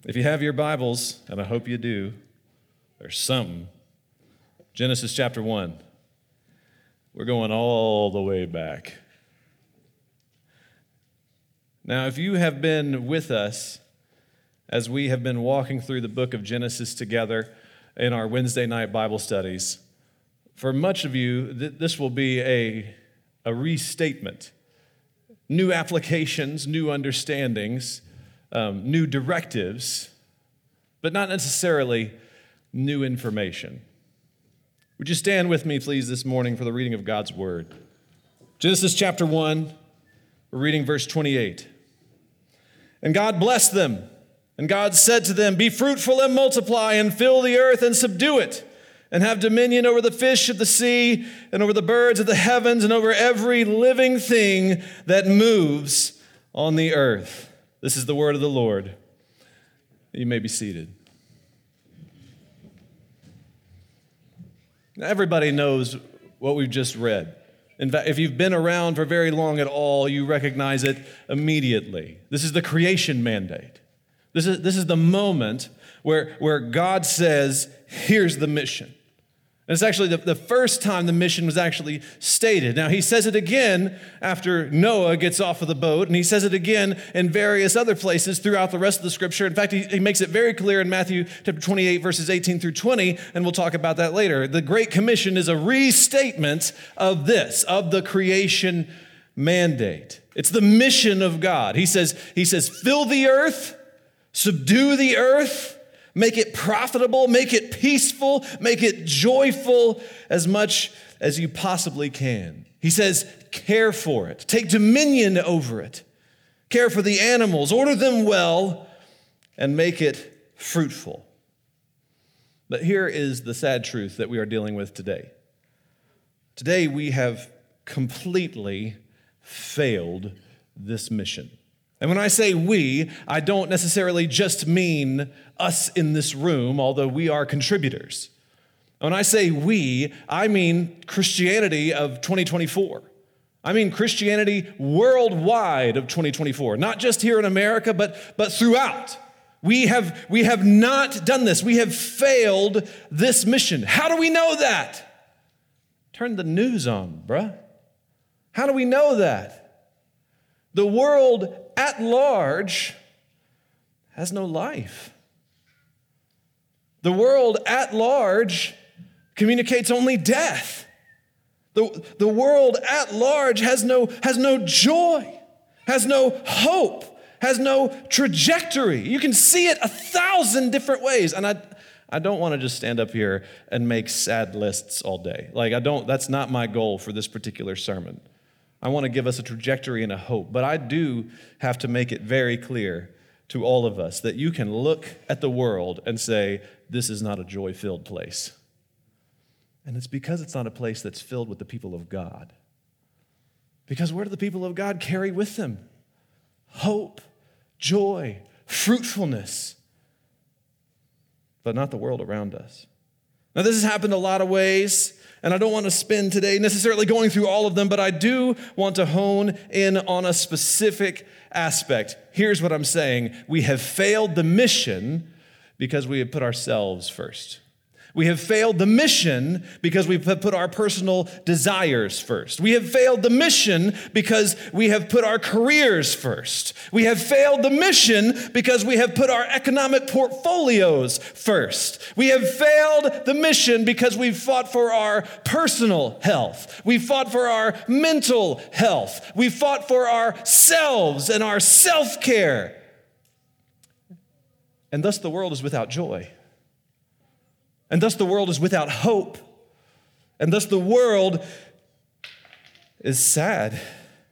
If you have your Bibles, and I hope you do, there's something. Genesis chapter 1. We're going all the way back. Now, if you have been with us as we have been walking through the book of Genesis together in our Wednesday night Bible studies, for much of you, this will be a restatement. New applications, new understandings, new directives, but not necessarily new information. Would you stand with me, please, this morning for the reading of God's Word? Genesis chapter 1, we're reading verse 28. And God blessed them, and God said to them, "Be fruitful and multiply, and fill the earth and subdue it, and have dominion over the fish of the sea, and over the birds of the heavens, and over every living thing that moves on the earth." This is the word of the Lord. You may be seated. Now, everybody knows what we've just read. In fact, if you've been around for very long at all, you recognize it immediately. This is the creation mandate. This is the moment where God says, here's the mission. And it's actually the first time the mission was actually stated. Now, he says it again after Noah gets off of the boat, and he says it again in various other places throughout the rest of the scripture. In fact, he makes it very clear in Matthew chapter 28, verses 18 through 20, and we'll talk about that later. The Great Commission is a restatement of this, of the creation mandate. It's the mission of God. He says, fill the earth, subdue the earth, make it profitable, make it peaceful, make it joyful as much as you possibly can. He says, care for it, take dominion over it, care for the animals, order them well, and make it fruitful. But here is the sad truth that we are dealing with today. Today we have completely failed this mission. And when I say we, I don't necessarily just mean us in this room, although we are contributors. When I say we, I mean Christianity of 2024. I mean Christianity worldwide of 2024, not just here in America, but throughout. We have not done this. We have failed this mission. How do we know that? Turn the news on, bruh. How do we know that? The world at large has no life. The world at large communicates only death. The world at large has no joy, has no hope, has no trajectory. You can see it 1,000 different ways. And I don't want to just stand up here and make sad lists all day. That's not my goal for this particular sermon. I want to give us a trajectory and a hope, but I do have to make it very clear to all of us that you can look at the world and say, this is not a joy-filled place. And it's because it's not a place that's filled with the people of God. Because where do the people of God carry with them? Hope, joy, fruitfulness, but not the world around us. Now, this has happened a lot of ways, and I don't want to spend today necessarily going through all of them, but I do want to hone in on a specific aspect. Here's what I'm saying. We have failed the mission because we have put ourselves first. We have failed the mission because we have put our personal desires first. We have failed the mission because we have put our careers first. We have failed the mission because we have put our economic portfolios first. We have failed the mission because we've fought for our personal health. We've fought for our mental health. We've fought for ourselves and our self-care. And thus the world is without joy. And thus the world is without hope. And thus the world is sad.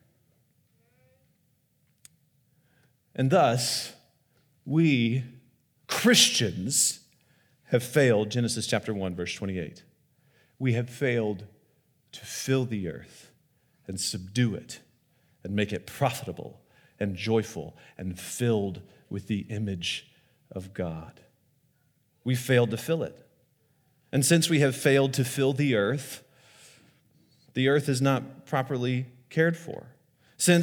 And thus, we Christians have failed, Genesis chapter 1, verse 28. We have failed to fill the earth and subdue it and make it profitable and joyful and filled with the image of God. We failed to fill it. And since we have failed to fill the earth is not properly cared for. Since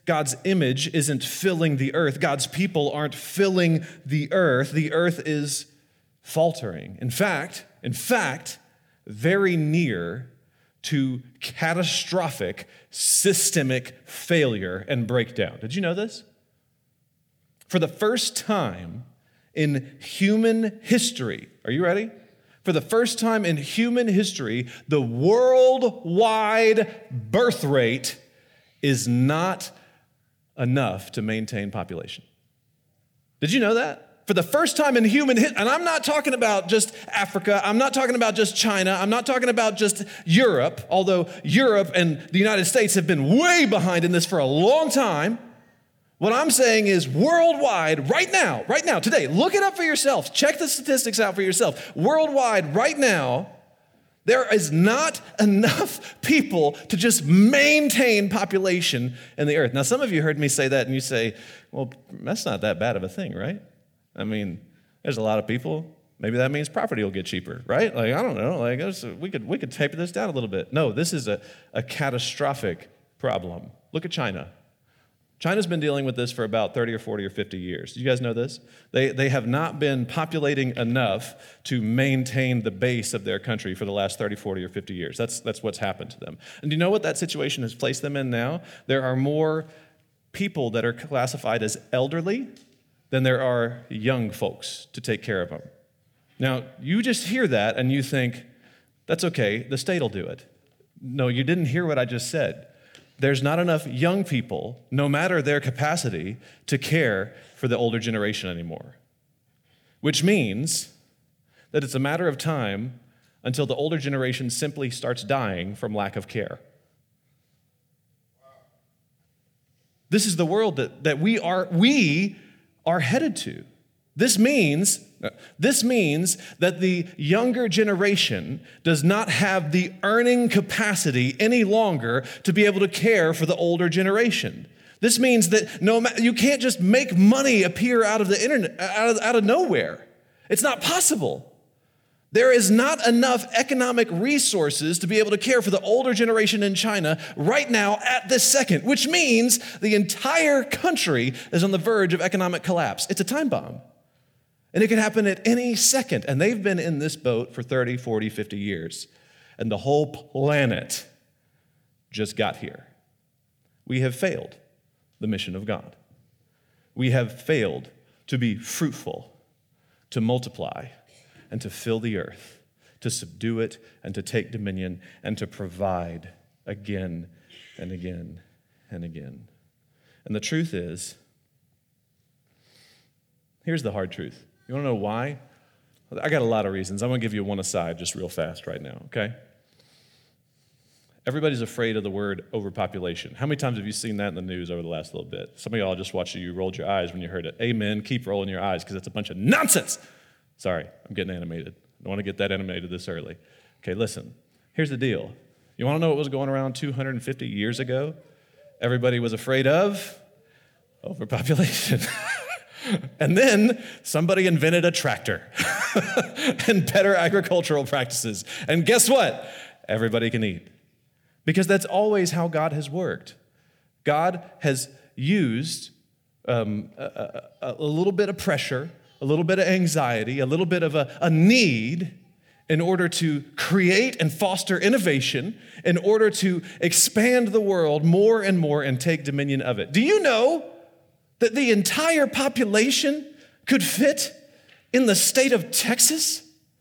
God's image isn't filling the earth. God's people aren't filling the earth. The earth is faltering. In fact, very near to catastrophic systemic failure and breakdown. Did you know this? For the first time in human history, are you ready? For the first time in human history, the worldwide birth rate is not enough to maintain population. Did you know that? For the first time in human history, and I'm not talking about just Africa, I'm not talking about just China, I'm not talking about just Europe, although Europe and the United States have been way behind in this for a long time. What I'm saying is worldwide, right now, today, look it up for yourself. Check the statistics out for yourself. Worldwide, right now, there is not enough people to just maintain population in the earth. Now, some of you heard me say that and you say, well, that's not that bad of a thing, right? I mean, there's a lot of people. Maybe that means property will get cheaper, right? Like, I don't know. Like, we could taper this down a little bit. No, this is a catastrophic problem. Look at China. China's been dealing with this for about 30 or 40 or 50 years. Do you guys know this? They have not been populating enough to maintain the base of their country for the last 30, 40, or 50 years. That's what's happened to them. And do you know what that situation has placed them in now? There are more people that are classified as elderly than there are young folks to take care of them. Now, you just hear that and you think, that's okay, the state will do it. No, you didn't hear what I just said. There's not enough young people, no matter their capacity, to care for the older generation anymore. Which means that it's a matter of time until the older generation simply starts dying from lack of care. This is the world that we are headed to. This means that the younger generation does not have the earning capacity any longer to be able to care for the older generation. This means that you can't just make money appear out of the internet, out of nowhere. It's not possible. There is not enough economic resources to be able to care for the older generation in China right now at this second, which means the entire country is on the verge of economic collapse. It's a time bomb. And it could happen at any second. And they've been in this boat for 30, 40, 50 years. And the whole planet just got here. We have failed the mission of God. We have failed to be fruitful, to multiply, and to fill the earth, to subdue it, and to take dominion, and to provide again and again and again. And the truth is, here's the hard truth. You want to know why? I got a lot of reasons. I'm going to give you one aside just real fast right now, okay? Everybody's afraid of the word overpopulation. How many times have you seen that in the news over the last little bit? Some of y'all just watched you rolled your eyes when you heard it. Amen. Keep rolling your eyes because it's a bunch of nonsense. Sorry, I'm getting animated. I don't want to get that animated this early. Okay, listen. Here's the deal. You want to know what was going around 250 years ago? Everybody was afraid of overpopulation. And then somebody invented a tractor and better agricultural practices. And guess what? Everybody can eat. Because that's always how God has worked. God has used a little bit of pressure, a little bit of anxiety, a little bit of a need in order to create and foster innovation, in order to expand the world more and more and take dominion of it. Do you know that the entire population could fit in the state of Texas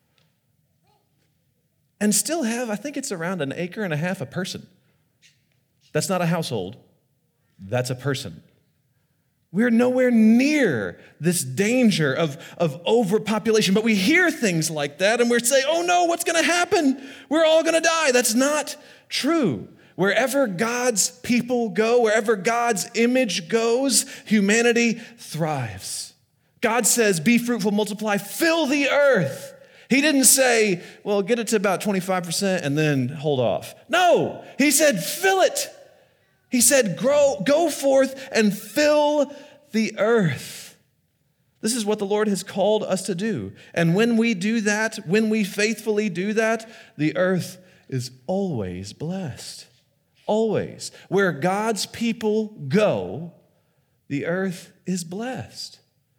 and still have, I think it's around 1.5 acres a person? That's not a household. That's a person. We're nowhere near this danger of overpopulation, but we hear things like that and we're saying, oh no, what's going to happen? We're all going to die. That's not true. Wherever God's people go, wherever God's image goes, humanity thrives. God says, be fruitful, multiply, fill the earth. He didn't say, well, get it to about 25% and then hold off. No, he said, fill it. He said, go forth and fill the earth. This is what the Lord has called us to do. And when we do that, when we faithfully do that, the earth is always blessed. always. Where God's people go, the earth is blessed.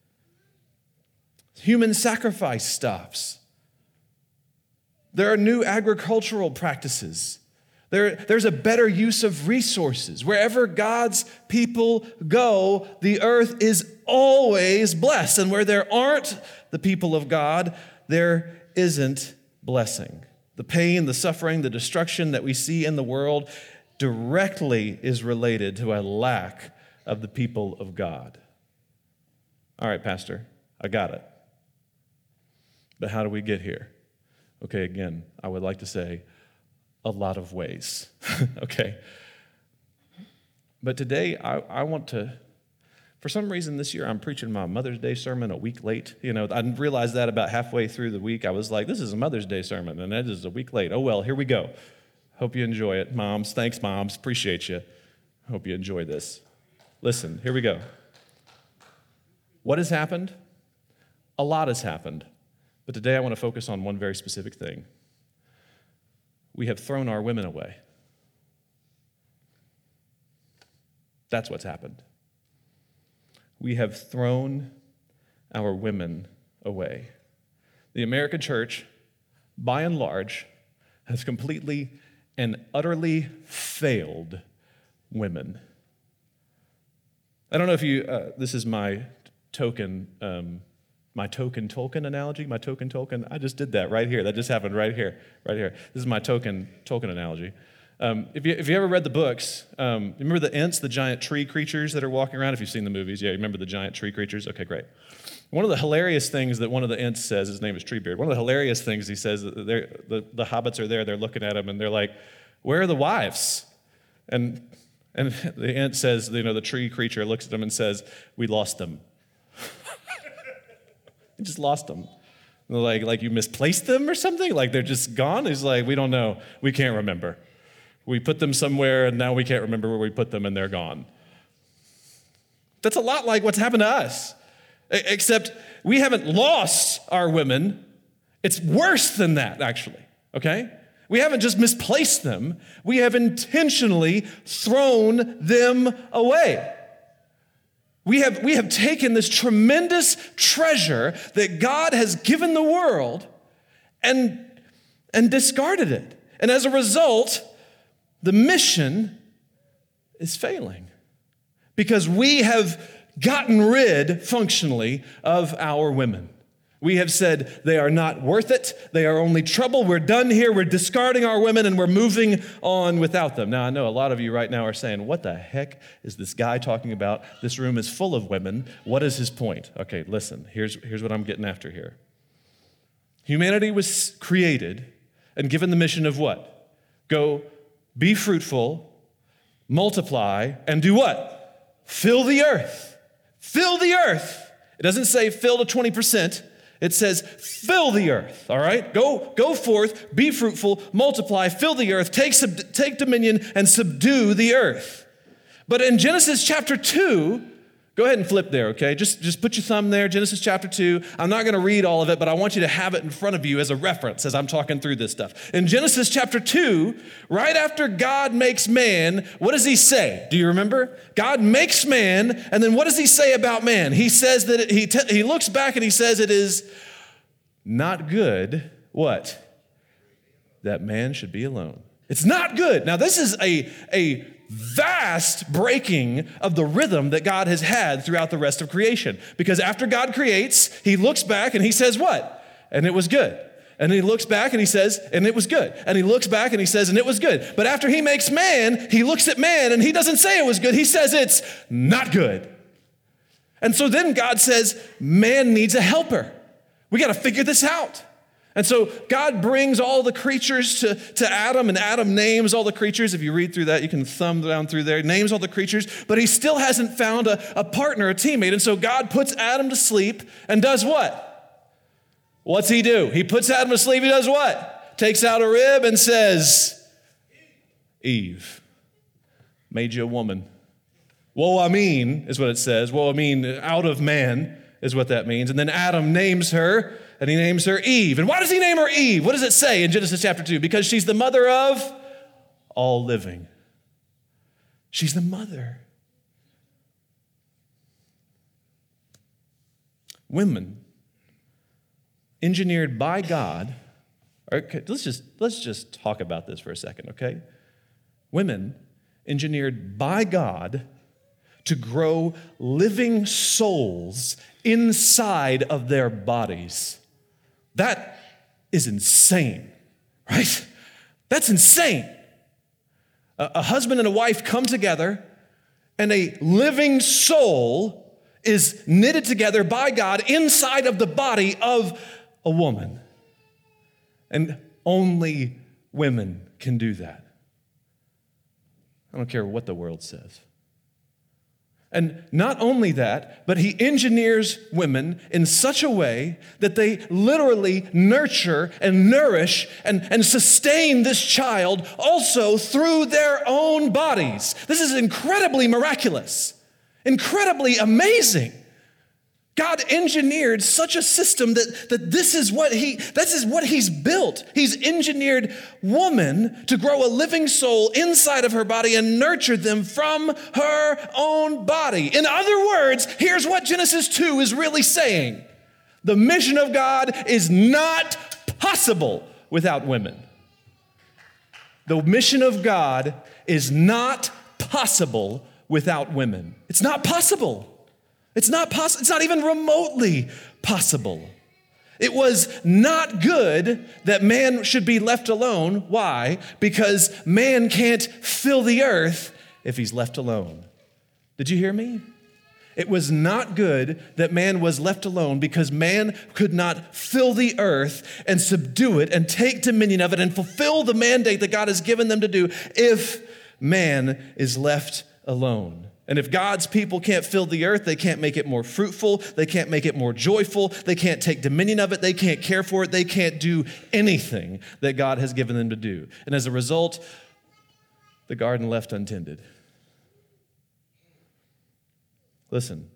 Human sacrifice stops. There are new agricultural practices. There's a better use of resources. Wherever God's people go, the earth is always blessed. And where there aren't the people of God, there isn't blessing. The pain, the suffering, the destruction that we see in the world directly is related to a lack of the people of God. All right, Pastor, I got it. But how do we get here? Okay, again, I would like to say a lot of ways, okay? But today, I want to, for some reason this year, I'm preaching my Mother's Day sermon a week late. I realized that about halfway through the week. I was like, this is a Mother's Day sermon, and it is a week late. Oh, well, here we go. Hope you enjoy it. Moms, thanks, moms. Appreciate you. Hope you enjoy this. Listen, here we go. What has happened? A lot has happened. But today I want to focus on one very specific thing. We have thrown our women away. That's what's happened. We have thrown our women away. The American church, by and large, has completely and utterly failed women. I don't know if you, this is my token Tolkien analogy, my token Tolkien. I just did that right here. That just happened right here. This is my token analogy. If you ever read the books, you remember the Ents, the giant tree creatures that are walking around? If you've seen the movies, yeah, you remember the giant tree creatures? Okay, great. One of the hilarious things that one of the Ents says, his name is Treebeard, one of the hilarious things he says, that the hobbits are there, they're looking at him, and they're like, where are the wives? And the Ent says, the tree creature looks at him and says, we lost them. We just lost them. Like you misplaced them or something? Like they're just gone? He's like, we don't know. We can't remember. We put them somewhere, and now we can't remember where we put them, and they're gone. That's a lot like what's happened to us. Except we haven't lost our women. It's worse than that, actually, okay? We haven't just misplaced them. We have intentionally thrown them away. We have taken this tremendous treasure that God has given the world and discarded it. And as a result, the mission is failing because we have gotten rid, functionally, of our women. We have said they are not worth it. They are only trouble. We're done here. We're discarding our women and we're moving on without them. Now, I know a lot of you right now are saying, what the heck is this guy talking about? This room is full of women. What is his point? Okay, listen, here's what I'm getting after here. Humanity was created and given the mission of what? Go be fruitful, multiply, and do what? Fill the earth. Fill the earth. It doesn't say fill to 20%. It says, fill the earth, all right? Go forth, be fruitful, multiply, fill the earth, take dominion, and subdue the earth. But in Genesis chapter 2, go ahead and flip there, okay? Just put your thumb there, Genesis chapter 2. I'm not going to read all of it, but I want you to have it in front of you as a reference as I'm talking through this stuff. In Genesis chapter 2, right after God makes man, what does he say? Do you remember? God makes man, and then what does he say about man? He says that he looks back and he says it is not good, what? That man should be alone. It's not good. Now, this is a vast breaking of the rhythm that God has had throughout the rest of creation. Because after God creates, he looks back and he says what? And it was good. And he looks back and he says, and it was good. And he looks back and he says, and it was good. But after he makes man, he looks at man and he doesn't say it was good. He says it's not good. And so then God says, man needs a helper. We got to figure this out. And so God brings all the creatures to Adam, and Adam names all the creatures. If you read through that, you can thumb down through there. He names all the creatures, but he still hasn't found a partner, a teammate. And so God puts Adam to sleep and does what? What's he do? He puts Adam to sleep. He does what? Takes out a rib and says, Eve, made you a woman. Woe I mean is what it says. Woe I mean out of man is what that means. And then Adam names her, and he names her Eve. And why does he name her Eve? What does it say in Genesis chapter 2? Because she's the mother of all living. She's the mother. Women, engineered by God. Okay, let's just talk about this for a second, okay? Women, engineered by God to grow living souls inside of their bodies. That is insane, right? That's insane. A husband and a wife come together, and a living soul is knitted together by God inside of the body of a woman. And only women can do that. I don't care what the world says. And not only that, but he engineers women in such a way that they literally nurture and nourish and sustain this child also through their own bodies. This is incredibly miraculous, incredibly amazing. God engineered such a system that this is what he's built. He's engineered woman to grow a living soul inside of her body and nurture them from her own body. In other words, here's what Genesis 2 is really saying. The mission of God is not possible without women. The mission of God is not possible without women. It's not possible. It's not possible. It's not even remotely possible. It was not good that man should be left alone. Why? Because man can't fill the earth if he's left alone. Did you hear me? It was not good that man was left alone because man could not fill the earth and subdue it and take dominion of it and fulfill the mandate that God has given them to do if man is left alone. And if God's people can't fill the earth, they can't make it more fruitful, they can't make it more joyful, they can't take dominion of it, they can't care for it, they can't do anything that God has given them to do. And as a result, the garden left untended. Listen,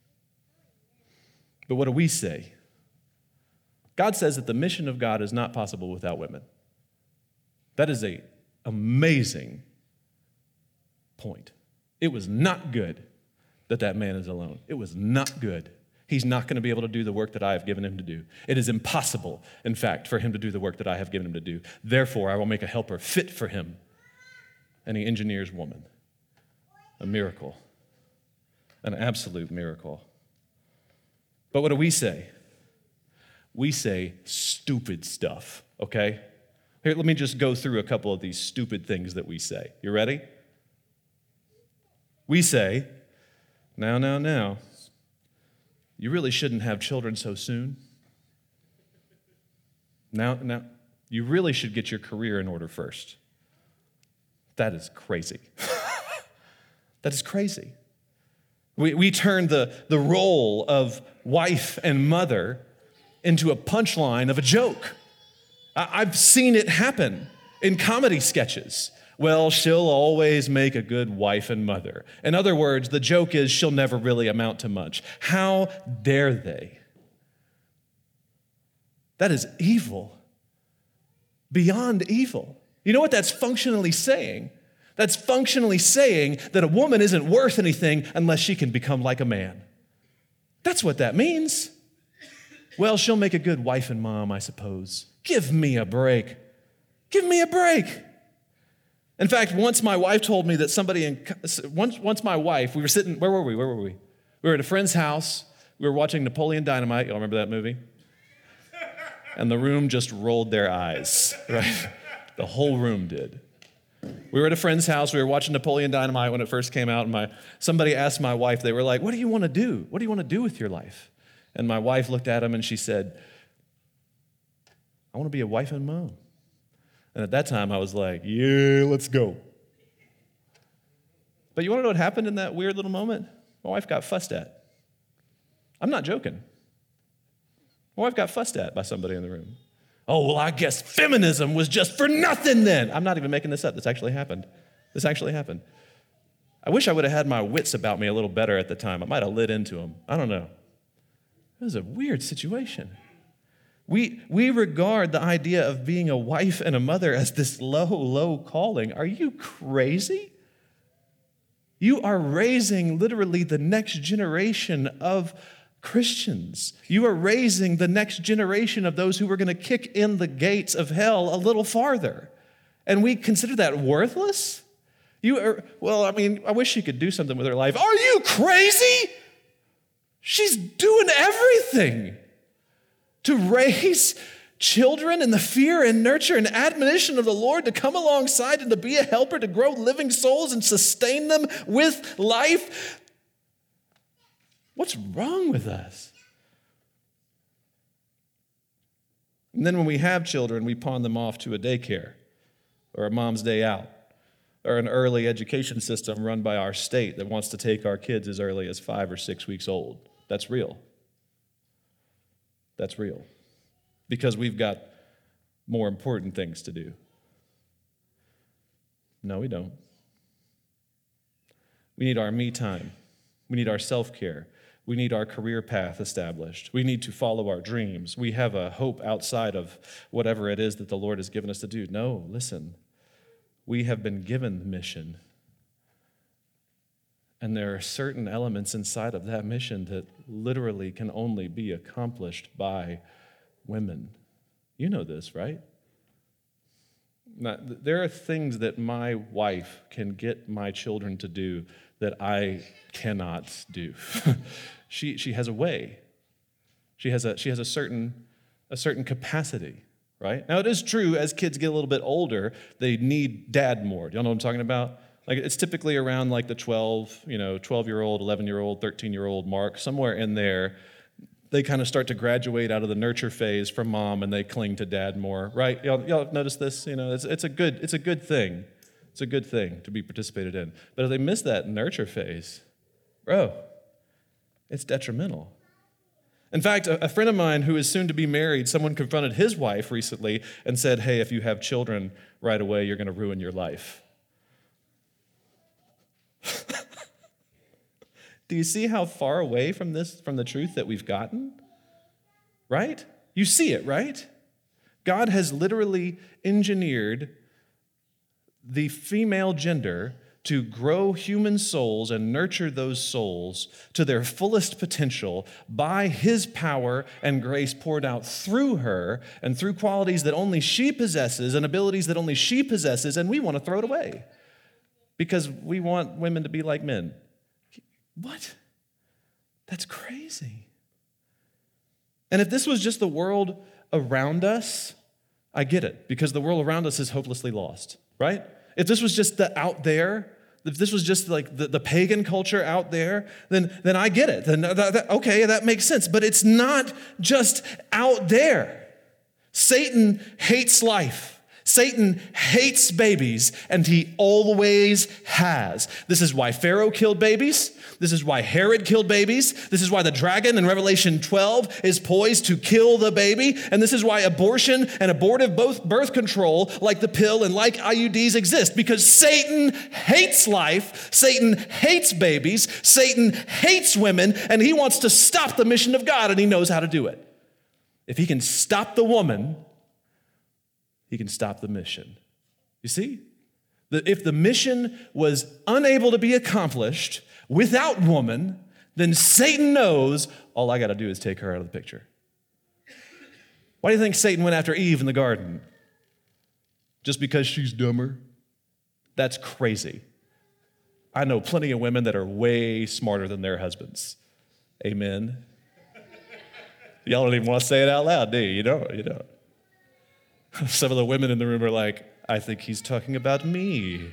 but what do we say? God says that the mission of God is not possible without women. That is an amazing point. It was not good that man is alone. It was not good. He's not going to be able to do the work that I have given him to do. It is impossible, in fact, for him to do the work that I have given him to do. Therefore, I will make a helper fit for him. And he engineers woman. A miracle. An absolute miracle. But what do we say? We say stupid stuff, okay? Here, let me just go through a couple of these stupid things that we say. You ready? We say, now, you really shouldn't have children so soon. Now, you really should get your career in order first. That is crazy. That is crazy. We turn the role of wife and mother into a punchline of a joke. I've seen it happen in comedy sketches. Well, she'll always make a good wife and mother. In other words, the joke is she'll never really amount to much. How dare they? That is evil. Beyond evil. You know what that's functionally saying? That's functionally saying that a woman isn't worth anything unless she can become like a man. That's what that means. Well, she'll make a good wife and mom, I suppose. Give me a break. Give me a break. In fact, once my wife told me that once my wife, we were sitting, where were we? We were at a friend's house. We were watching Napoleon Dynamite. Y'all remember that movie? And the room just rolled their eyes, right? The whole room did. We were at a friend's house. We were watching Napoleon Dynamite when it first came out. And somebody asked my wife, they were like, what do you want to do? What do you want to do with your life? And my wife looked at him and she said, I want to be a wife and mom. And at that time, I was like, yeah, let's go. But you want to know what happened in that weird little moment? My wife got fussed at. I'm not joking. My wife got fussed at by somebody in the room. Oh, well, I guess feminism was just for nothing then. I'm not even making this up. This actually happened. I wish I would have had my wits about me a little better at the time. I might have lit into them. I don't know. It was a weird situation. We regard the idea of being a wife and a mother as this low calling. Are you crazy? You are raising literally the next generation of Christians. You are raising the next generation of those who are going to kick in the gates of hell a little farther. And we consider that worthless? I wish she could do something with her life. Are you crazy? She's doing everything to raise children in the fear and nurture and admonition of the Lord, to come alongside and to be a helper, to grow living souls and sustain them with life. What's wrong with us? And then when we have children, we pawn them off to a daycare or a mom's day out or an early education system run by our state that wants to take our kids as early as 5 or 6 weeks old. That's real. That's real. Because we've got more important things to do. No, we don't. We need our me time. We need our self-care. We need our career path established. We need to follow our dreams. We have a hope outside of whatever it is that the Lord has given us to do. No, listen. We have been given the mission. And there are certain elements inside of that mission that literally can only be accomplished by women. You know this, right? Now, there are things that my wife can get my children to do that I cannot do. She has a way. She has a certain capacity, right? Now, it is true, as kids get a little bit older, they need dad more. Do y'all know what I'm talking about? Like, it's typically around like the 12-year-old, 11-year-old, 13-year-old mark, somewhere in there. They kind of start to graduate out of the nurture phase from mom, and they cling to dad more, right? Y'all notice this? It's a good thing. It's a good thing to be participated in. But if they miss that nurture phase, bro, it's detrimental. In fact, a friend of mine who is soon to be married, someone confronted his wife recently and said, "Hey, if you have children right away, you're going to ruin your life." Do you see how far away from the truth that we've gotten? Right? You see it, right? God has literally engineered the female gender to grow human souls and nurture those souls to their fullest potential by his power and grace poured out through her and through qualities that only she possesses and abilities that only she possesses, and we want to throw it away because we want women to be like men. What? That's crazy. And if this was just the world around us, I get it, because the world around us is hopelessly lost, right? If this was just the out there, if this was just like the pagan culture out there, then I get it. Then okay, that makes sense. But it's not just out there. Satan hates life. Satan hates babies, and he always has. This is why Pharaoh killed babies. This is why Herod killed babies. This is why the dragon in Revelation 12 is poised to kill the baby. And this is why abortion and abortive birth control, like the pill and like IUDs, exist. Because Satan hates life. Satan hates babies. Satan hates women, and he wants to stop the mission of God, and he knows how to do it. If he can stop the woman, he can stop the mission. You see? If the mission was unable to be accomplished without woman, then Satan knows all I got to do is take her out of the picture. Why do you think Satan went after Eve in the garden? Just because she's dumber? That's crazy. I know plenty of women that are way smarter than their husbands. Amen. Y'all don't even want to say it out loud, do you? You don't. Some of the women in the room are like, I think he's talking about me.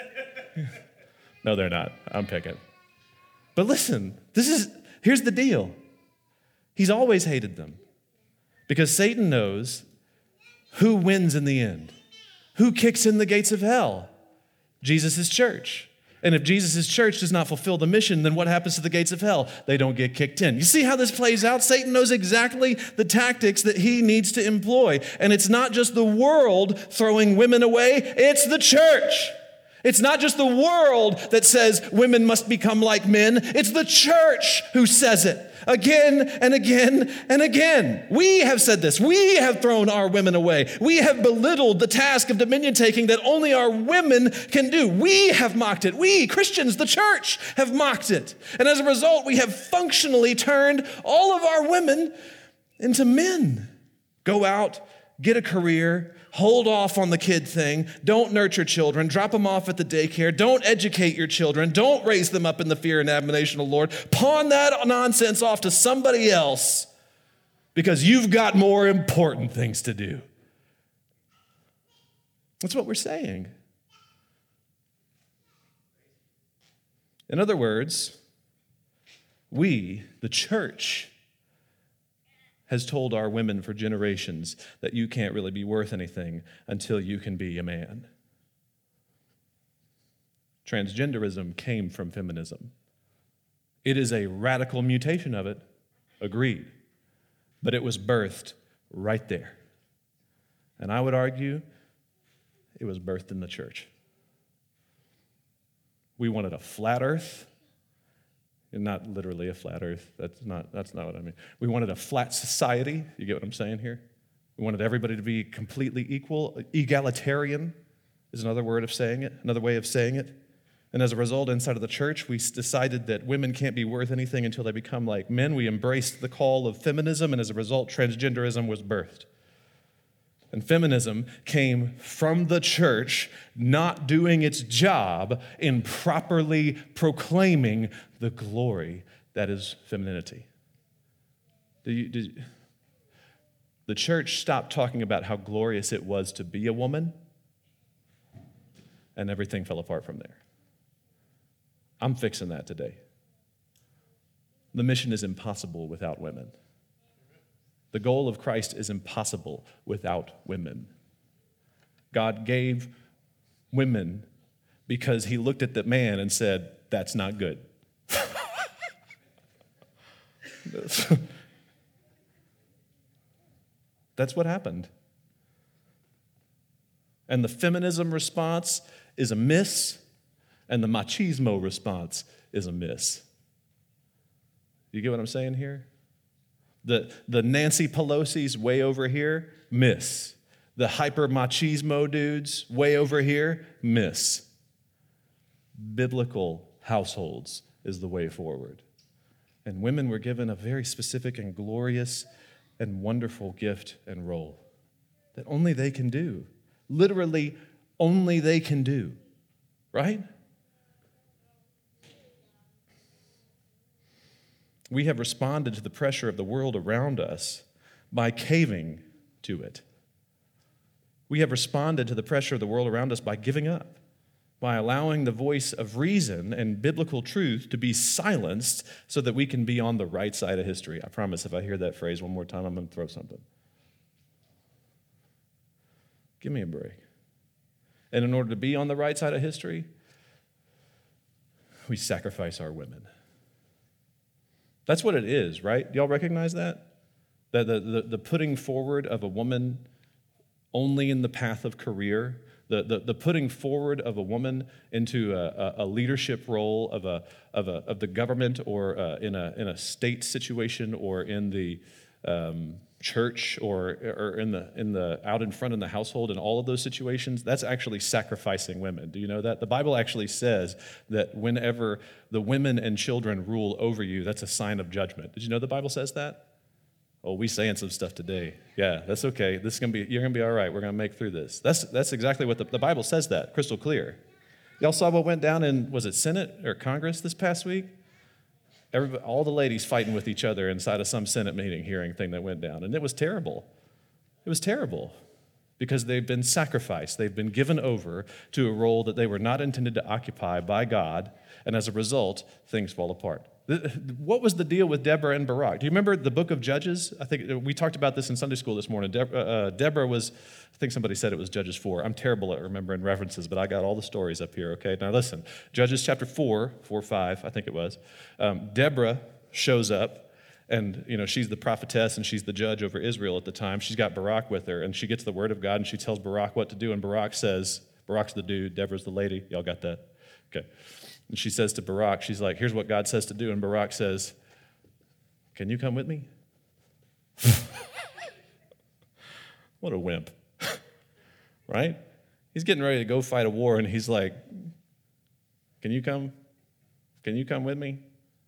No, they're not. I'm picking. But listen, here's the deal. He's always hated them because Satan knows who wins in the end. Who kicks in the gates of hell? Jesus' church. And if Jesus' church does not fulfill the mission, then what happens to the gates of hell? They don't get kicked in. You see how this plays out? Satan knows exactly the tactics that he needs to employ. And it's not just the world throwing women away, it's the church. It's not just the world that says women must become like men. It's the church who says it again and again and again. We have said this. We have thrown our women away. We have belittled the task of dominion taking that only our women can do. We have mocked it. We, Christians, the church, have mocked it. And as a result, we have functionally turned all of our women into men. Go out, get a career, hold off on the kid thing, don't nurture children, drop them off at the daycare, don't educate your children, don't raise them up in the fear and admonition of the Lord. Pawn that nonsense off to somebody else because you've got more important things to do. That's what we're saying. In other words, we, the church, has told our women for generations that you can't really be worth anything until you can be a man. Transgenderism came from feminism. It is a radical mutation of it, agreed, but it was birthed right there. And I would argue it was birthed in the church. We wanted a flat earth. And not literally a flat earth. That's not what I mean. We wanted a flat society. You get what I'm saying here? We wanted everybody to be completely equal. Egalitarian is another word of saying it, another way of saying it. And as a result, inside of the church, we decided that women can't be worth anything until they become like men. We embraced the call of feminism, and as a result, transgenderism was birthed. And feminism came from the church not doing its job in properly proclaiming the glory that is femininity. The church stopped talking about how glorious it was to be a woman, and everything fell apart from there. I'm fixing that today. The mission is impossible without women. The goal of Christ is impossible without women. God gave women because he looked at the man and said, that's not good. That's what happened. And the feminism response is a miss, and the machismo response is a miss. You get what I'm saying here? The Nancy Pelosi's way over here, miss. The hyper machismo dudes way over here, miss. Biblical households is the way forward. And women were given a very specific and glorious and wonderful gift and role that only they can do. Literally, only they can do. Right? We have responded to the pressure of the world around us by caving to it. We have responded to the pressure of the world around us by giving up, by allowing the voice of reason and biblical truth to be silenced so that we can be on the right side of history. I promise if I hear that phrase one more time, I'm going to throw something. Give me a break. And in order to be on the right side of history, we sacrifice our women. That's what it is, right? Do y'all recognize that? That the putting forward of a woman only in the path of career, the putting forward of a woman into a leadership role of the government or in a state situation or in the church or in the out in front in the household, in all of those situations, that's actually sacrificing women. Do you know that? The Bible actually says that whenever the women and children rule over you, that's a sign of judgment. Did you know the Bible says that? Oh, we saying some stuff today. Yeah, that's okay. You're gonna be all right. We're gonna make through this. That's exactly what the Bible says that, crystal clear. Y'all saw what went down in, was it Senate or Congress this past week? All the ladies fighting with each other inside of some Senate meeting, hearing thing that went down. And it was terrible. It was terrible because they've been sacrificed. They've been given over to a role that they were not intended to occupy by God. And as a result, things fall apart. What was the deal with Deborah and Barak? Do you remember the book of Judges? I think we talked about this in Sunday school this morning. Deborah was, I think somebody said it was Judges 4. I'm terrible at remembering references, but I got all the stories up here, okay? Now listen, Judges chapter 4, 5, I think it was. Deborah shows up, and she's the prophetess, and she's the judge over Israel at the time. She's got Barak with her, and she gets the word of God, and she tells Barak what to do, and Barak Barak's the dude, Deborah's the lady. Y'all got that? Okay. And she says to Barak, she's like, here's what God says to do. And Barak says, can you come with me? What a wimp. Right? He's getting ready to go fight a war, and he's like, can you come? Can you come with me?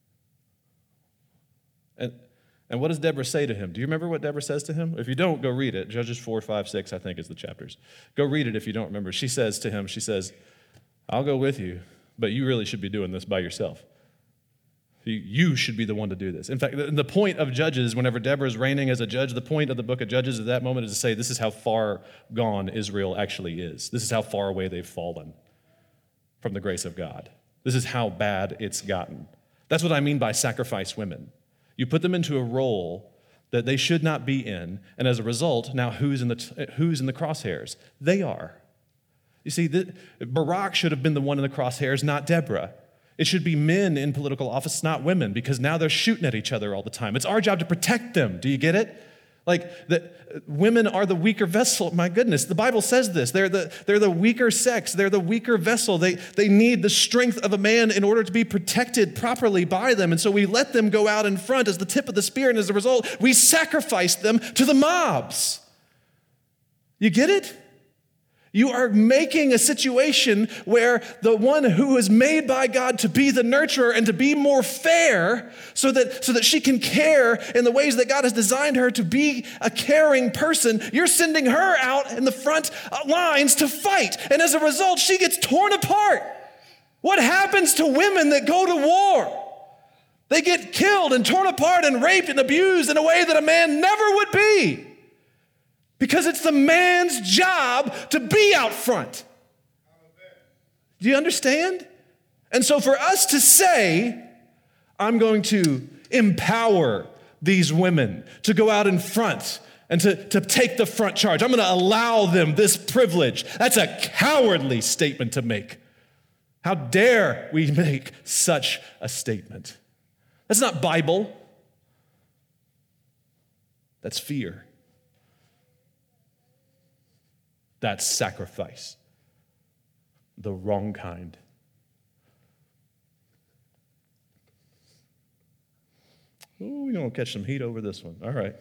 And what does Deborah say to him? Do you remember what Deborah says to him? If you don't, go read it. Judges 4, 5, 6, I think is the chapters. Go read it if you don't remember. She says to him, she says, I'll go with you, but you really should be doing this by yourself. You should be the one to do this. In fact, the point of Judges, whenever Deborah is reigning as a judge, the point of the book of Judges at that moment is to say, this is how far gone Israel actually is. This is how far away they've fallen from the grace of God. This is how bad it's gotten. That's what I mean by sacrifice women. You put them into a role that they should not be in, and as a result, now who's in the crosshairs? They are. You see, Barak should have been the one in the crosshairs, not Deborah. It should be men in political office, not women, because now they're shooting at each other all the time. It's our job to protect them. Do you get it? Like, women are the weaker vessel. My goodness, the Bible says this. They're the weaker sex. They're the weaker vessel. They need the strength of a man in order to be protected properly by them. And so we let them go out in front as the tip of the spear, and as a result, we sacrifice them to the mobs. You get it? You are making a situation where the one who is made by God to be the nurturer and to be more fair so that she can care in the ways that God has designed her to be a caring person, you're sending her out in the front lines to fight. And as a result, she gets torn apart. What happens to women that go to war? They get killed and torn apart and raped and abused in a way that a man never would be. Because it's the man's job to be out front. Do you understand? And so for us to say, I'm going to empower these women to go out in front and to take the front charge. I'm going to allow them this privilege. That's a cowardly statement to make. How dare we make such a statement? That's not Bible. That's fear. That's sacrifice. The wrong kind. Ooh, we're going to catch some heat over this one. All right.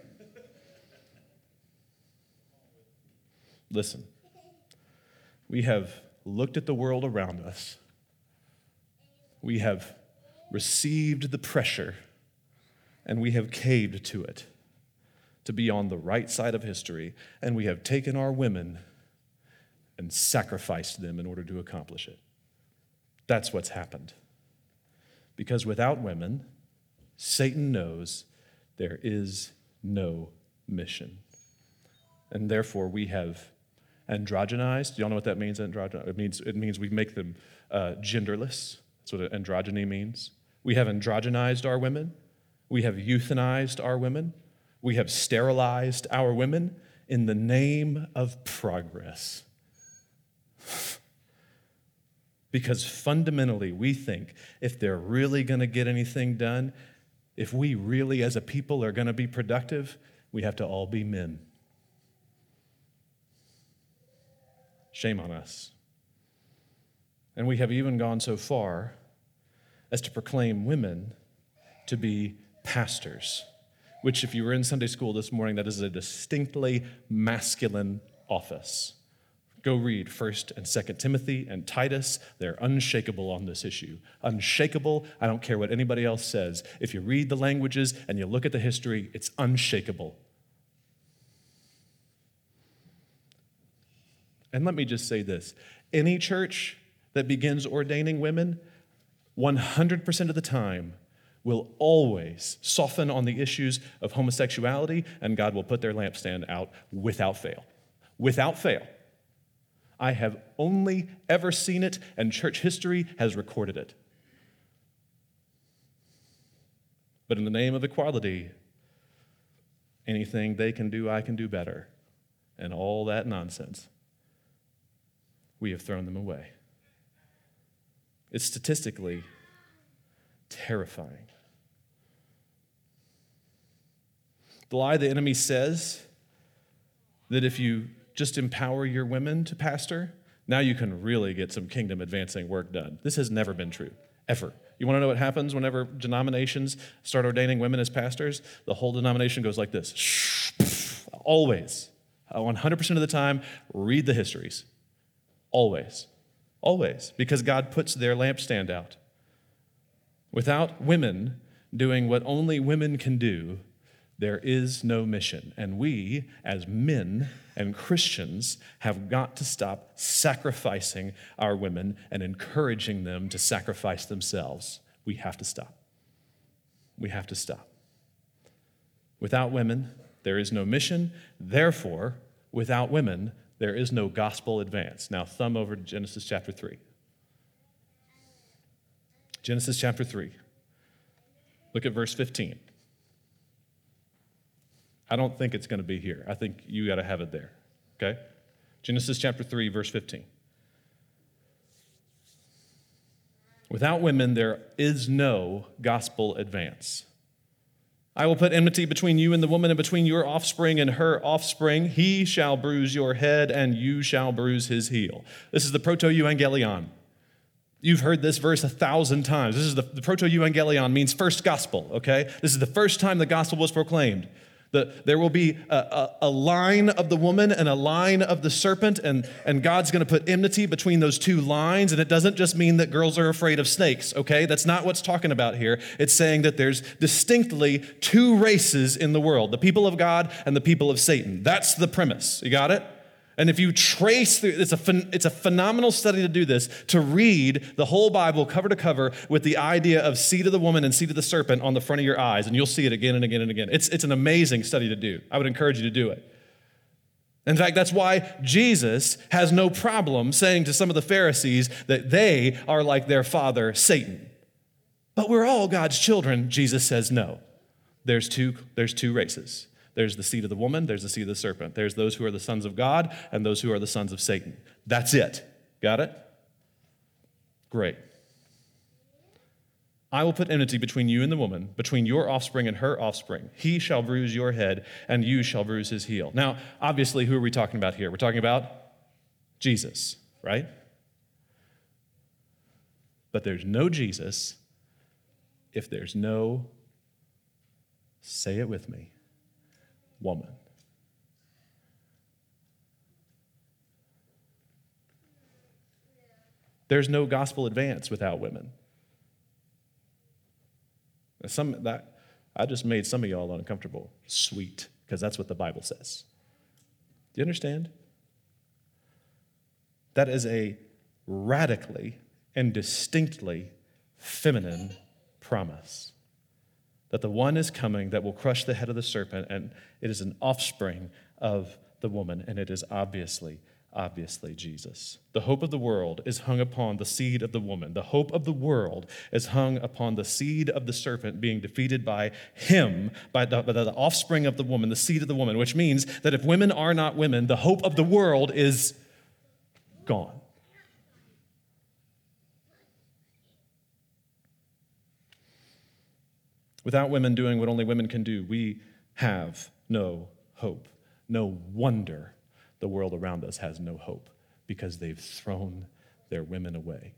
Listen. We have looked at the world around us. We have received the pressure, and we have caved to it to be on the right side of history, and we have taken our women and sacrificed them in order to accomplish it. That's what's happened. Because without women, Satan knows there is no mission. And therefore, we have androgynized. Do y'all know what that means, androgyny? It means we make them genderless. That's what androgyny means. We have androgynized our women. We have euthanized our women. We have sterilized our women in the name of progress. Because fundamentally, we think if they're really going to get anything done, if we really as a people are going to be productive, we have to all be men. Shame on us. And we have even gone so far as to proclaim women to be pastors, which if you were in Sunday school this morning, that is a distinctly masculine office. Go read 1st and 2nd Timothy and Titus. They're unshakable on this issue. Unshakable, I don't care what anybody else says. If you read the languages and you look at the history, it's unshakable. And let me just say this. Any church that begins ordaining women, 100% of the time, will always soften on the issues of homosexuality, and God will put their lampstand out without fail. Without fail. I have only ever seen it, and church history has recorded it. But in the name of equality, anything they can do, I can do better, and all that nonsense, we have thrown them away. It's statistically terrifying. The lie the enemy says that if you just empower your women to pastor, Now you can really get some kingdom advancing work done. This has never been true, ever. You want to know what happens whenever denominations start ordaining women as pastors? The whole denomination goes like this. Always. 100% of the time, read the histories. Always. Always. Because God puts their lampstand out. Without women doing what only women can do, there is no mission. And we, as men and Christians, have got to stop sacrificing our women and encouraging them to sacrifice themselves. We have to stop. We have to stop. Without women, there is no mission. Therefore, without women, there is no gospel advance. Now, thumb over to Genesis chapter 3. Genesis chapter 3. Look at verse 15. I don't think it's going to be here. I think you got to have it there, okay? Genesis chapter 3, verse 15. Without women, there is no gospel advance. I will put enmity between you and the woman, and between your offspring and her offspring. He shall bruise your head, and you shall bruise his heel. This is the proto-evangelion. You've heard this verse 1,000 times. This is the proto-evangelion, means first gospel, okay? This is the first time the gospel was proclaimed. There will be a line of the woman and a line of the serpent, and God's going to put enmity between those two lines, and it doesn't just mean that girls are afraid of snakes, okay? That's not what's talking about here. It's saying that there's distinctly two races in the world, the people of God and the people of Satan. That's the premise. You got it? And if you trace through, it's a phenomenal study to do this, to read the whole Bible cover to cover with the idea of seed of the woman and seed of the serpent on the front of your eyes, and you'll see it again and again and again. It's an amazing study to do. I would encourage you to do it. In fact, that's why Jesus has no problem saying to some of the Pharisees that they are like their father, Satan. But we're all God's children. Jesus says no. There's two races. There's the seed of the woman, there's the seed of the serpent. There's those who are the sons of God and those who are the sons of Satan. That's it. Got it? Great. I will put enmity between you and the woman, between your offspring and her offspring. He shall bruise your head, and you shall bruise his heel. Now, obviously, who are we talking about here? We're talking about Jesus, right? But there's no Jesus if there's no, say it with me, woman. There's no gospel advance without women. I just made some of y'all uncomfortable. Sweet, because that's what the Bible says. Do you understand? That is a radically and distinctly feminine promise. That the one is coming that will crush the head of the serpent, and it is an offspring of the woman, and it is obviously Jesus. The hope of the world is hung upon the seed of the woman. The hope of the world is hung upon the seed of the serpent being defeated by him, by the offspring of the woman, the seed of the woman, which means that if women are not women, the hope of the world is gone. Without women doing what only women can do, we have no hope. No wonder the world around us has no hope, because they've thrown their women away.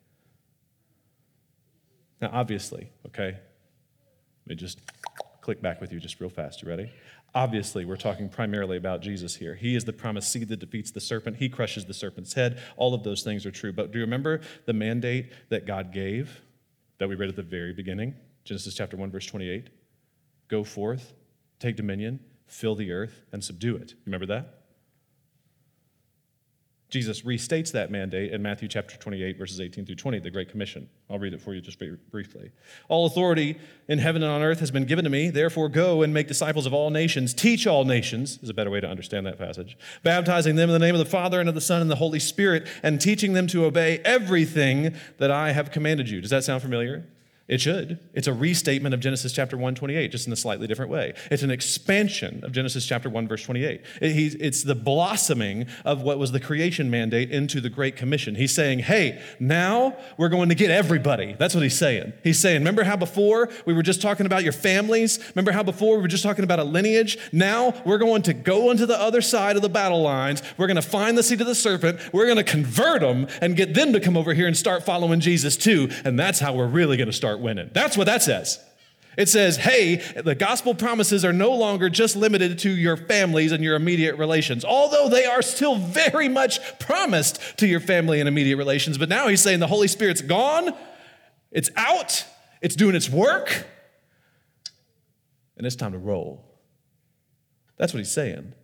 Now, obviously, okay, let me just click back with you just real fast. You ready? Obviously, we're talking primarily about Jesus here. He is the promised seed that defeats the serpent. He crushes the serpent's head. All of those things are true. But do you remember the mandate that God gave that we read at the very beginning? Genesis chapter 1, verse 28. Go forth, take dominion, fill the earth, and subdue it. Remember that? Jesus restates that mandate in Matthew chapter 28, verses 18 through 20, the Great Commission. I'll read it for you just very briefly. All authority in heaven and on earth has been given to me. Therefore, go and make disciples of all nations. Teach all nations, is a better way to understand that passage. Baptizing them in the name of the Father and of the Son and the Holy Spirit, and teaching them to obey everything that I have commanded you. Does that sound familiar? It should. It's a restatement of Genesis chapter 1:28, just in a slightly different way. It's an expansion of Genesis chapter 1, verse 28. It's the blossoming of what was the creation mandate into the Great Commission. He's saying, hey, now we're going to get everybody. That's what he's saying. He's saying, remember how before we were just talking about your families? Remember how before we were just talking about a lineage? Now we're going to go into the other side of the battle lines. We're going to find the seed of the serpent. We're going to convert them and get them to come over here and start following Jesus too. And that's how we're really going to start winning. That's what that says. It says, hey, the gospel promises are no longer just limited to your families and your immediate relations, although they are still very much promised to your family and immediate relations. But now he's saying the Holy Spirit's gone, it's out, it's doing its work, and it's time to roll. That's what he's saying.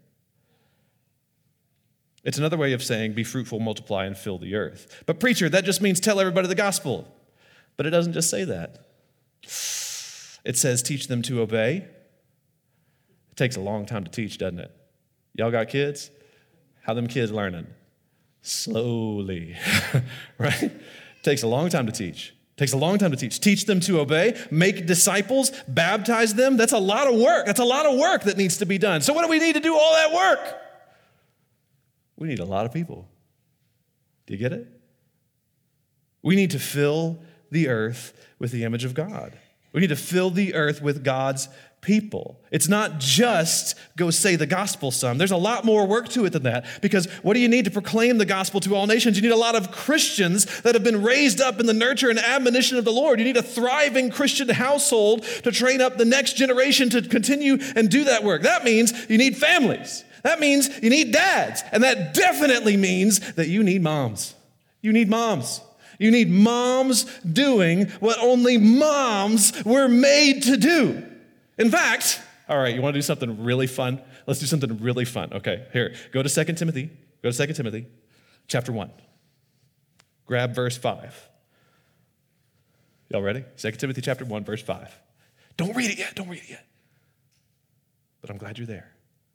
It's another way of saying, be fruitful, multiply, and fill the earth. But preacher, that just means tell everybody the gospel. But it doesn't just say that. It says teach them to obey. It takes a long time to teach, doesn't it? Y'all got kids? How them kids learning? Slowly, right? It takes a long time to teach. Takes a long time to teach. Teach them to obey, make disciples, baptize them. That's a lot of work. That's a lot of work that needs to be done. So what do we need to do all that work? We need a lot of people. Do you get it? We need to fill the earth with the image of God. We need to fill the earth with God's people. It's not just go say the gospel some. There's a lot more work to it than that, because what do you need to proclaim the gospel to all nations? You need a lot of Christians that have been raised up in the nurture and admonition of the Lord. You need a thriving Christian household to train up the next generation to continue and do that work. That means you need families. That means you need dads. And that definitely means that you need moms. You need moms. You need moms doing what only moms were made to do. In fact, all right, you want to do something really fun? Let's do something really fun. Okay, here, go to 2 Timothy. Go to 2 Timothy, chapter 1. Grab verse 5. Y'all ready? 2 Timothy chapter 1, verse 5. Don't read it yet. Don't read it yet. But I'm glad you're there.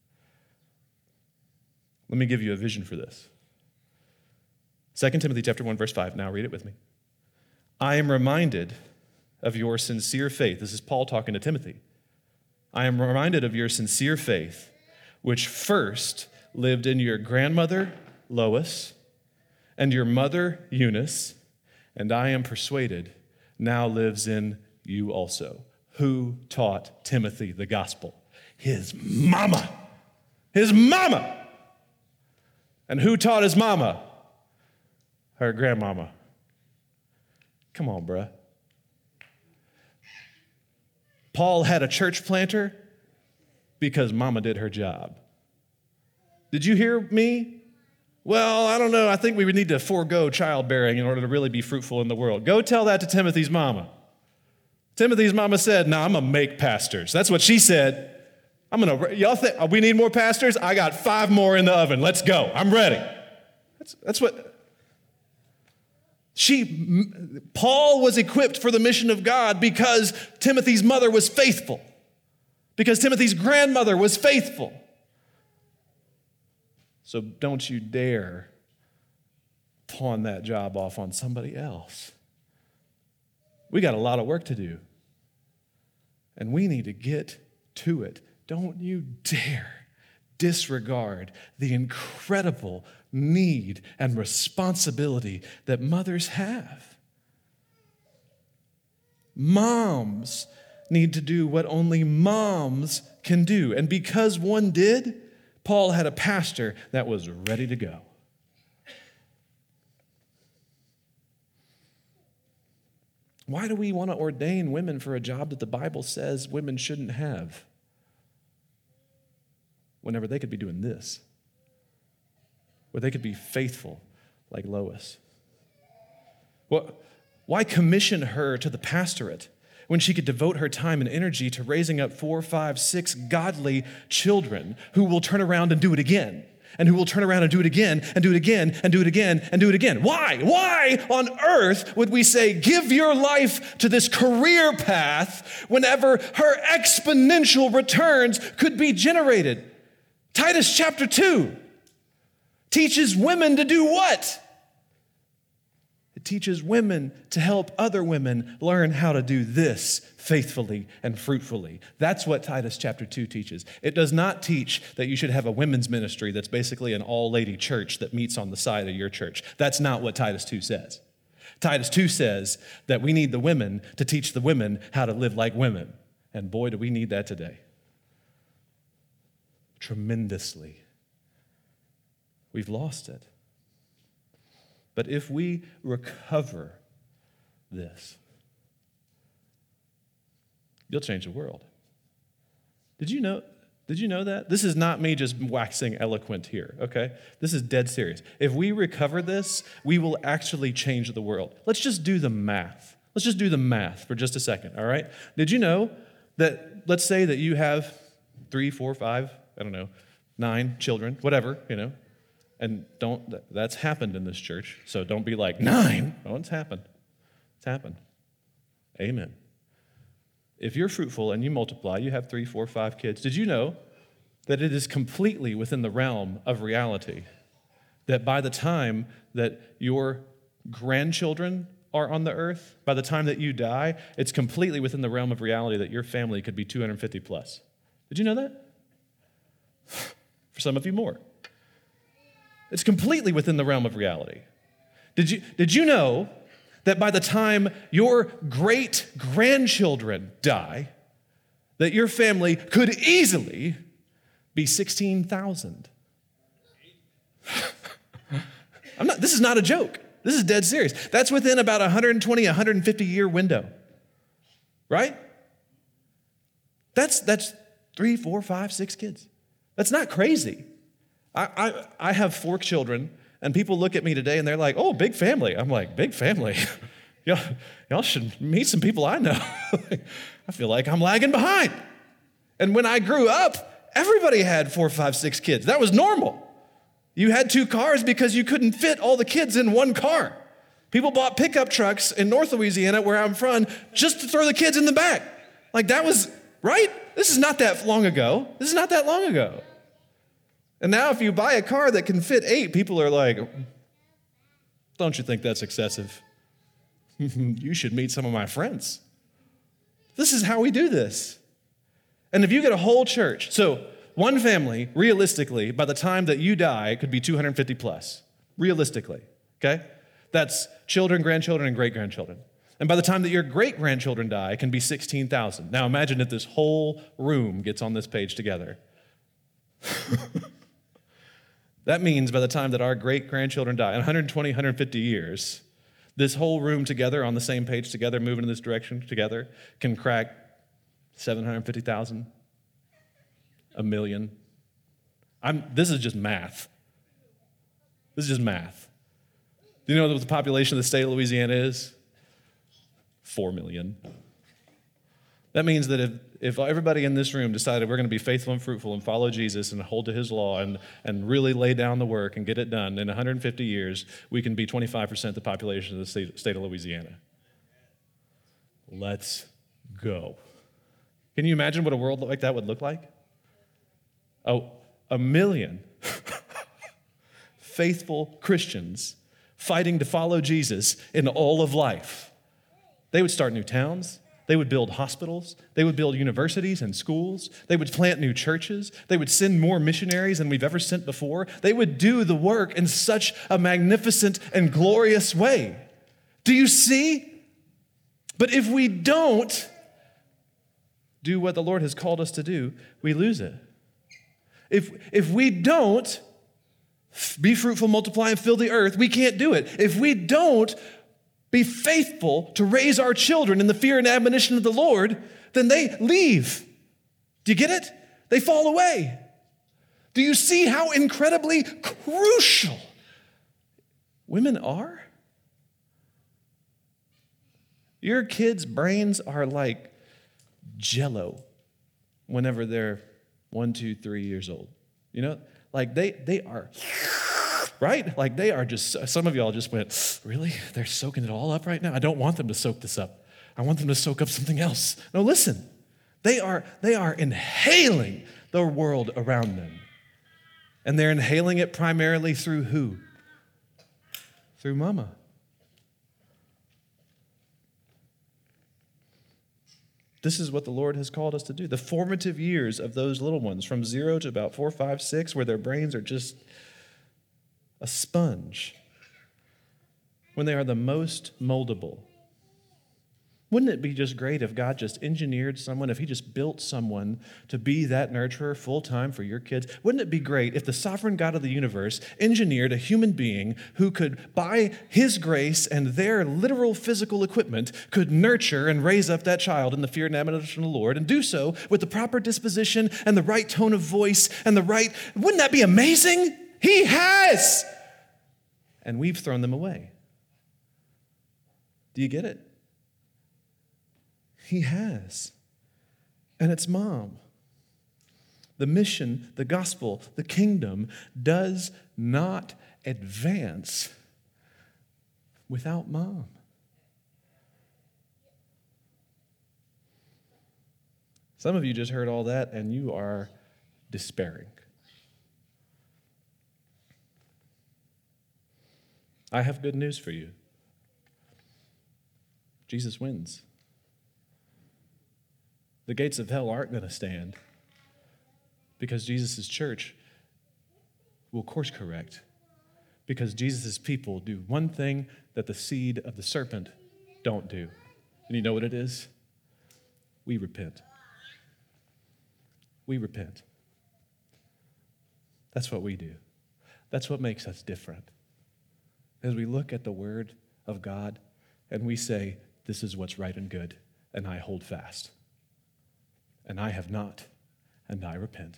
Let me give you a vision for this. 2 Timothy chapter 1, verse 5. Now read it with me. I am reminded of your sincere faith. This is Paul talking to Timothy. I am reminded of your sincere faith, which first lived in your grandmother, Lois, and your mother, Eunice, and I am persuaded now lives in you also. Who taught Timothy the gospel? His mama. His mama. And who taught his mama? Her grandmama. Come on, bruh. Paul had a church planter because mama did her job. Did you hear me? Well, I don't know. I think we would need to forego childbearing in order to really be fruitful in the world. Go tell that to Timothy's mama. Timothy's mama said, I'm going to make pastors. That's what she said. Y'all think we need more pastors? I got 5 more in the oven. Let's go. I'm ready. That's what... Paul was equipped for the mission of God because Timothy's mother was faithful, because Timothy's grandmother was faithful. So don't you dare pawn that job off on somebody else. We got a lot of work to do, and we need to get to it. Don't you dare disregard the incredible need and responsibility that mothers have. Moms need to do what only moms can do. And because one did, Paul had a pastor that was ready to go. Why do we want to ordain women for a job that the Bible says women shouldn't have, whenever they could be doing this? Where they could be faithful like Lois. Why commission her to the pastorate when she could devote her time and energy to raising up 4, 5, 6 godly children who will turn around and do it again, and who will turn around and do it again, and do it again, and do it again, and do it again? Why? Why on earth would we say, give your life to this career path whenever her exponential returns could be generated? Titus chapter 2 teaches women to do what? It It teaches women to help other women learn how to do this faithfully and fruitfully. That's what Titus chapter 2 teaches. It does not teach that you should have a women's ministry that's basically an all-lady church that meets on the side of your church. That's not what Titus 2 says. Titus 2 says that we need the women to teach the women how to live like women. And boy, do we need that today. Tremendously. We've lost it. But if we recover this, you'll change the world. Did you know that? This is not me just waxing eloquent here, okay? This is dead serious. If we recover this, we will actually change the world. Let's just do the math. Let's just do the math for just a second, all right? Did you know that, let's say that you have 3, 4, 5, 9 children, whatever, and that's happened in this church, so don't be like, 9? Oh, it's happened. It's happened. Amen. If you're fruitful and you multiply, you have 3, 4, 5 kids, did you know that it is completely within the realm of reality that by the time that your grandchildren are on the earth, by the time that you die, it's completely within the realm of reality that your family could be 250 plus? Did you know that? For some of you, more. It's completely within the realm of reality. Did you know that by the time your great-grandchildren die, that your family could easily be 16,000? This is not a joke. This is dead serious. That's within about 120, 150 year window. Right? That's 3, 4, 5, 6 kids. That's not crazy. I have 4 children, and people look at me today and they're like, oh, big family. I'm like, big family? Y'all should meet some people I know. I feel like I'm lagging behind. And when I grew up, everybody had 4, 5, 6 kids. That was normal. You had 2 cars because you couldn't fit all the kids in one car. People bought pickup trucks in North Louisiana, where I'm from, just to throw the kids in the back. Like that was, right? This is not that long ago. And now if you buy a car that can fit 8, people are like, don't you think that's excessive? You should meet some of my friends. This is how we do this. And if you get a whole church, so one family, realistically, by the time that you die, could be 250 plus. Realistically, okay? That's children, grandchildren, and great-grandchildren. And by the time that your great-grandchildren die, it can be 16,000. Now imagine if this whole room gets on this page together. That means by the time that our great-grandchildren die, in 120, 150 years, this whole room together, on the same page together, moving in this direction together, can crack 750,000, 1 million. This is just math. This is just math. Do you know what the population of the state of Louisiana is? 4 million. That means that if everybody in this room decided we're going to be faithful and fruitful and follow Jesus and hold to his law and really lay down the work and get it done, in 150 years, we can be 25% the population of the state of Louisiana. Let's go. Can you imagine what a world like that would look like? Oh, 1 million faithful Christians fighting to follow Jesus in all of life. They would start new towns. They would build hospitals. They would build universities and schools. They would plant new churches. They would send more missionaries than we've ever sent before. They would do the work in such a magnificent and glorious way. Do you see? But if we don't do what the Lord has called us to do, we lose it. If we don't be fruitful, multiply, and fill the earth, we can't do it. If we don't be faithful to raise our children in the fear and admonition of the Lord, then they leave. Do you get it? They fall away. Do you see how incredibly crucial women are? Your kids' brains are like Jell-O whenever they're 1, 2, 3 years old. You know, like they are, right? Like they are just, some of y'all just went, really? They're soaking it all up right now? I don't want them to soak this up. I want them to soak up something else. No, listen. They are inhaling the world around them. And they're inhaling it primarily through who? Through mama. This is what the Lord has called us to do. The formative years of those little ones, from 0 to about 4, 5, 6, where their brains are just a sponge, when they are the most moldable. Wouldn't it be just great if God just engineered someone, if he just built someone to be that nurturer full-time for your kids? Wouldn't it be great if the sovereign God of the universe engineered a human being who could, by his grace and their literal physical equipment, could nurture and raise up that child in the fear and admonition of the Lord, and do so with the proper disposition and the right tone of voice and the right... Wouldn't that be amazing? He has! And we've thrown them away. Do you get it? He has. And it's Mom. The mission, the gospel, the kingdom does not advance without Mom. Some of you just heard all that and you are despairing. I have good news for you. Jesus wins. The gates of hell aren't going to stand because Jesus' church will course correct, because Jesus' people do one thing that the seed of the serpent don't do. And you know what it is? We repent. We repent. That's what we do. That's what makes us different. As we look at the Word of God and we say, this is what's right and good, and I hold fast. And I have not, and I repent.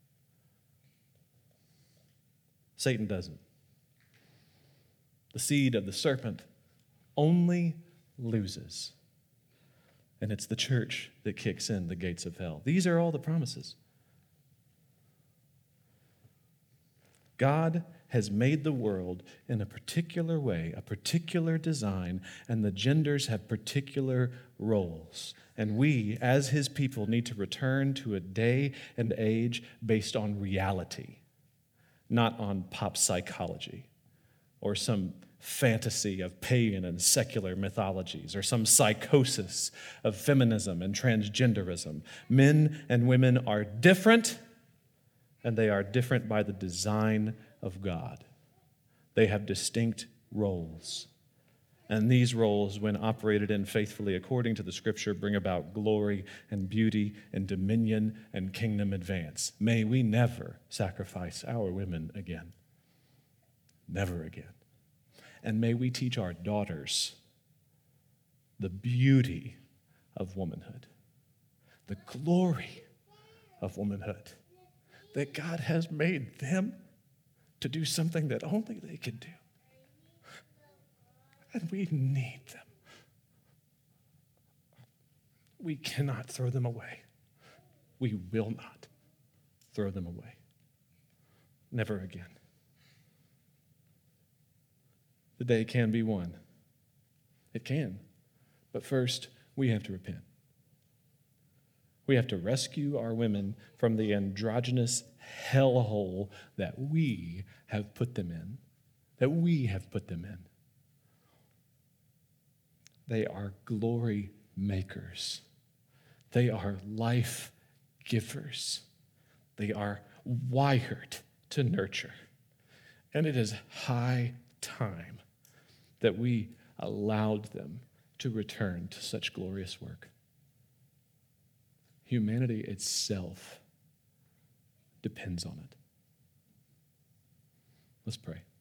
Satan doesn't. The seed of the serpent only loses. And it's the church that kicks in the gates of hell. These are all the promises. God has made the world in a particular way, a particular design, and the genders have particular roles. And we, as his people, need to return to a day and age based on reality, not on pop psychology or some fantasy of pagan and secular mythologies or some psychosis of feminism and transgenderism. Men and women are different, and they are different by the design of God. They have distinct roles. And these roles, when operated in faithfully according to the Scripture, bring about glory and beauty and dominion and kingdom advance. May we never sacrifice our women again. Never again. And may we teach our daughters the beauty of womanhood, the glory of womanhood, that God has made them to do something that only they can do. And we need them. We cannot throw them away. We will not throw them away. Never again. The day can be won. It can. But first, we have to repent. We have to rescue our women from the androgynous hellhole that we have put them in. That we have put them in. They are glory makers. They are life givers. They are wired to nurture. And it is high time that we allowed them to return to such glorious work. Humanity itself depends on it. Let's pray.